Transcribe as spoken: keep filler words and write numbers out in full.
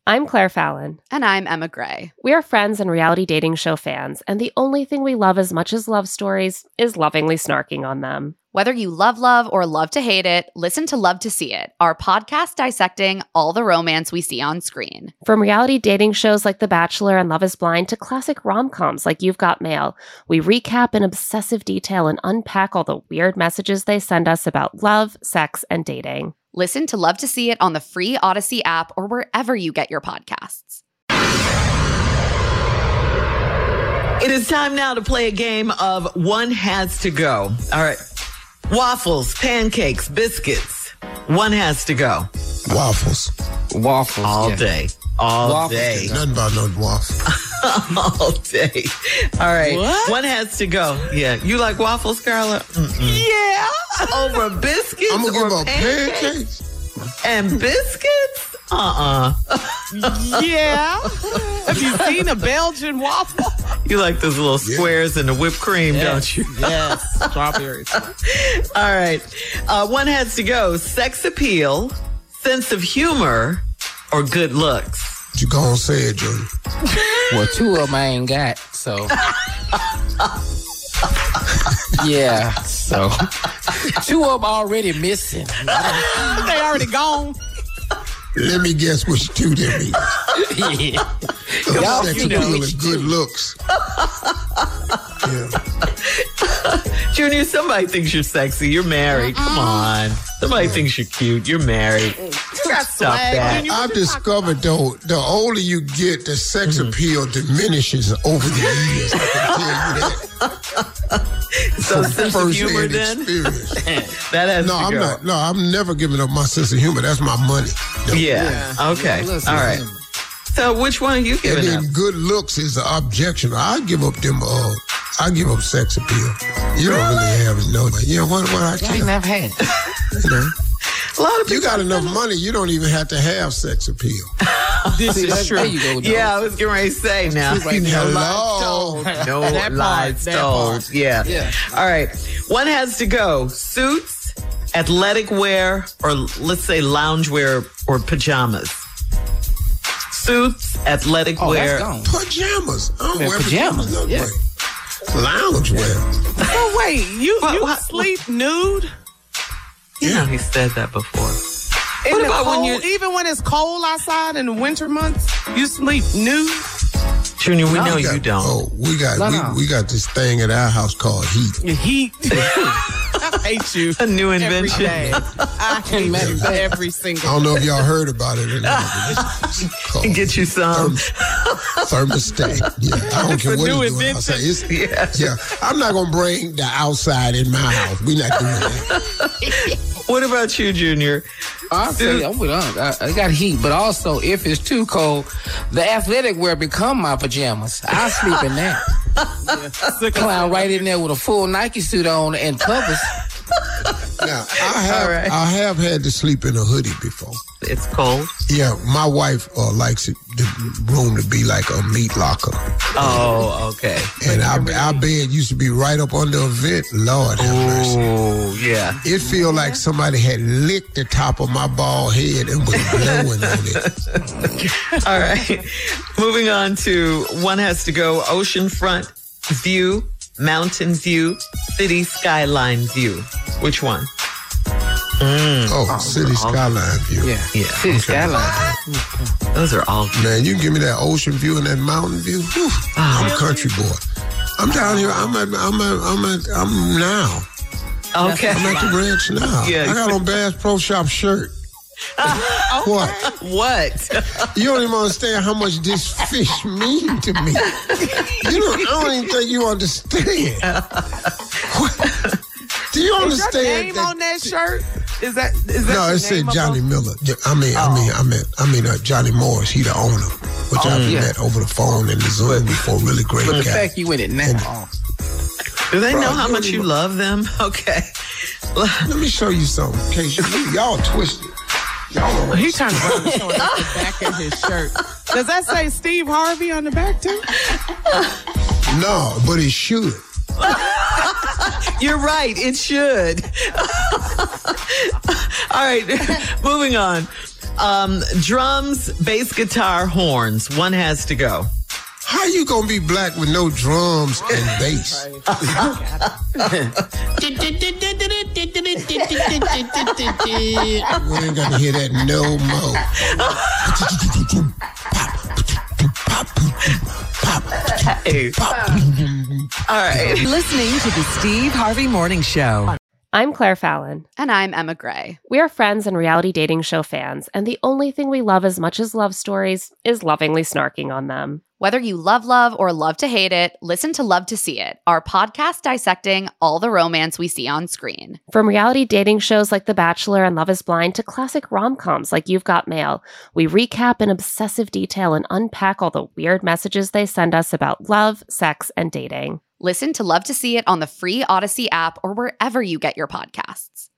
I'm Claire Fallon. And I'm Emma Gray. We are friends and reality dating show fans, and the only thing we love as much as love stories is lovingly snarking on them. Whether you love love or love to hate it, listen to Love to See It, our podcast dissecting all the romance we see on screen. From reality dating shows like The Bachelor and Love is Blind to classic rom-coms like You've Got Mail, we recap in obsessive detail and unpack all the weird messages they send us about love, sex, and dating. Listen to Love to See It on the free Odyssey app or wherever you get your podcasts. It is time now to play a game of One Has to Go. All right. Waffles, pancakes, biscuits. One has to go. Waffles. Waffles. All yeah. day. All Waffles, day. Nothing about no waffles. All day. All right. What? One has to go. Yeah. You like waffles, Carla? Mm-mm. Yeah. Over biscuits I'm gonna or give up pancakes? pancakes. And biscuits? Uh-uh. Yeah. Have you seen a Belgian waffle? You like those little squares and the whipped cream, don't you? Yes. Strawberries. All right. Uh, one has to go. Sex appeal, sense of humor, or good looks? You gonna say it, Junior. Well, two of them I ain't got, so. Yeah, so. Two of them already missing. They already gone. Let me guess which two they mean. Yeah. Y'all Sex appeal appeal and good looks. Yeah. Junior, somebody thinks you're sexy. You're married. Come on. Somebody thinks you're cute. You're married. Stop that. I've discovered, though, the older you get, the sex Mm-hmm. appeal diminishes over the years. I can tell you that. So From sense of humor first-hand then? experience. That has No, to I'm go. not. No, I'm never giving up my sense of humor. That's my money. No. Yeah. Okay. Listen. All right. So which one are you And giving up? then good looks is the objection. I give up them. Uh, I give up sex appeal. You don't really have it, no. Yeah, what? What I I care. never had it. You know, A lot of you people. got enough money. You don't even have to have sex appeal. This See, is that- true. there you go, Yeah, I was getting ready to say now. Right no there. lies told. No That part, lies that told. part. Yeah. Yeah. All right. One has to go. Suits, athletic wear, or let's say lounge wear or pajamas. Suits, athletic Oh, wear. that's gone. Pajamas. I don't Yeah, wear pajamas, pajamas. No yeah. way. Lounge wear. Oh wait, you What- you what- sleep nude? You know, he said that before. In What the about when cold, you- even when it's cold outside in the winter months, you sleep nude? Junior, we No, know We got- you don't. Oh, we got No, we, no. we got this thing at our house called heat. You heat. I hate you. A new Every invention. day. I hate you every I single don't know if y'all heard about it or not. but it's- it's called Get you some. thermostat. Yeah, I don't care a what new it's doing invention. outside. It's, Yeah. yeah, I'm not gonna bring the outside in my house. We're not doing that. What about you, Junior? I'll say I'm with her. I, I got heat, but also if it's too cold, the athletic wear become my pajamas. I sleep in that. Clown right in there with a full Nike suit on and covers. Now, I have All right. I have had to sleep in a hoodie before. It's cold. Yeah, my wife uh, likes it, the room to be like a meat locker. Oh, okay. And our, our bed used to be right up under a vent. Lord have mercy. Oh, yeah. It feel like somebody had licked the top of my bald head and was blowing on it. All right. Moving on to one has to go oceanfront view, mountain view, city skyline view. Which one? Oh, city skyline view. Yeah, Yeah. City skyline. Those are all good. Man, you can give me that ocean view and that mountain view. Whew. I'm a country boy. I'm down here. I'm at. I'm at. I'm at. I'm now. Okay. I'm at the ranch now. Yeah. I got on Bass Pro Shop shirt. What? What? You don't even understand how much this fish mean to me. You don't. I don't even think you understand. What? Do you Is your understand name that? on that shirt? Is that is that No, the it said name of Johnny them? Miller. I mean, I mean, I mean, I mean, uh, Johnny Morris. He the owner, which I've yeah. met over the phone and the Zoom before. Really great But the guy. fact you in it now. Do they Bro, know how you much don't you even- love them? Okay. Let me show you something. In case you, y'all twisted. Y'all He trying to run show us the back of his shirt. Does that say Steve Harvey on the back too? no, but it should. You're right. It should. All right. Moving on. Um, drums, bass guitar, horns. One has to go. How you gonna be black with no drums and bass? We ain't gonna hear that no more. Hey. All right. Listening to the Steve Harvey Morning Show. I'm Claire Fallon. And I'm Emma Gray. We are friends and reality dating show fans, and the only thing we love as much as love stories is lovingly snarking on them. Whether you love love or love to hate it, listen to Love to See It, our podcast dissecting all the romance we see on screen. From reality dating shows like The Bachelor and Love is Blind to classic rom-coms like You've Got Mail, we recap in obsessive detail and unpack all the weird messages they send us about love, sex, and dating. Listen to Love to See It on the free Odyssey app or wherever you get your podcasts.